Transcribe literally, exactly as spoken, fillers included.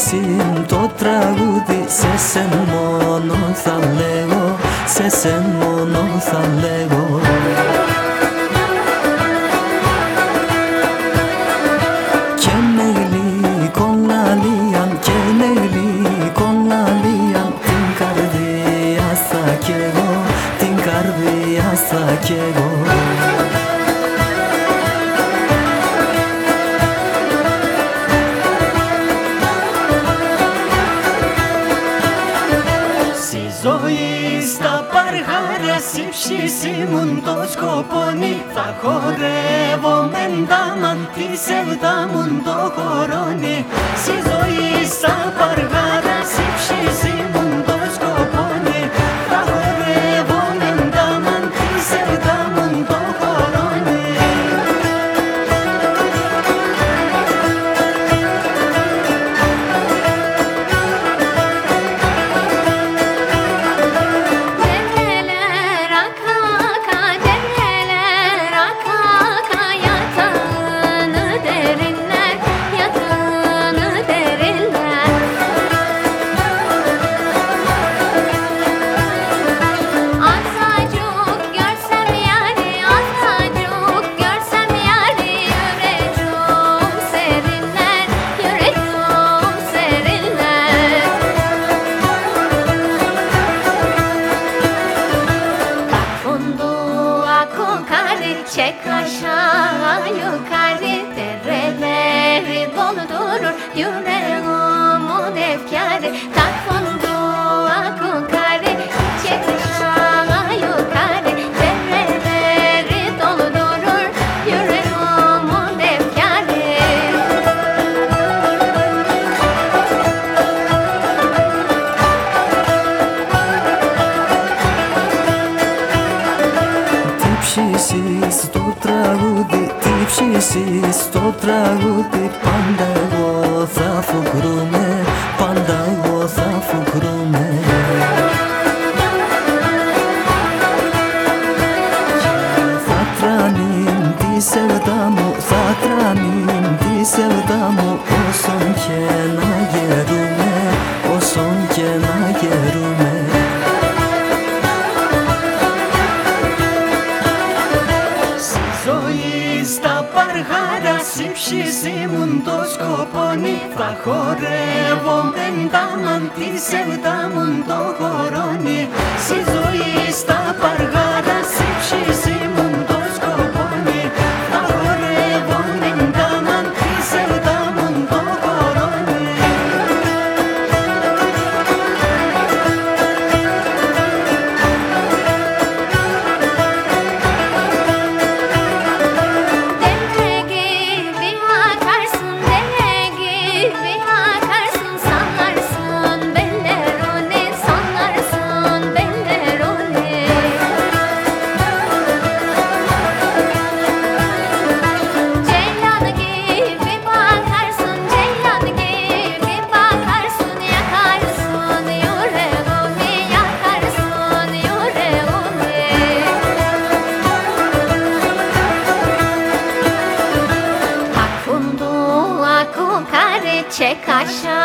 ψήσιν το τραγούδι, σε σεν μόνο θα λέγω, σε σεν μόνο θα λέγω. Και με γλυκόν λαλίαν, και με γλυκόν λαλίαν, την καρδιά θα κι εγώ, την καρδιά θα κι εγώ. Ζωή στα παργάρια σύψης ήμουν το σκοπόνι, θα χορεύω μεν τάμαν, τη σεβδά μουν το χορόνι. Στη ζωή στα παργάρια σύψης ήμουν το σκοπόνι, θα χορεύω μεν τάμαν, τη σεβδά μουν το χορόνι. Çek aşağı yukarı, dereleri doldurur yüreğimin efkarı. Tak funduğa yukarı, çek aşağı yukarı, dereleri doldurur yüreğimin efkarı. Ψήσεις το τραγούδι, τι ψήσεις το τραγούδι, πάντα εγώ θα φουγκρούμε, πάντα εγώ θα φουγκρούμε. Θα τρανήν τη σεβδά μου, θα τρανήν τη σεβδά μου, όσον και να γερούμε, όσον και να γερούμε. Ζωή στα παργάρα σύψης ήμουν το σκοπόνι, θα χορεύω μεν τάμαν, τη σεβδά μουν το χορόνι. Στη ζωή στα παργάρα σύψης ήμουν το σκοπόνι, θα χορεύω μεν τάμαν, τη σεβδά μουν το χορόνι. Çek aşağı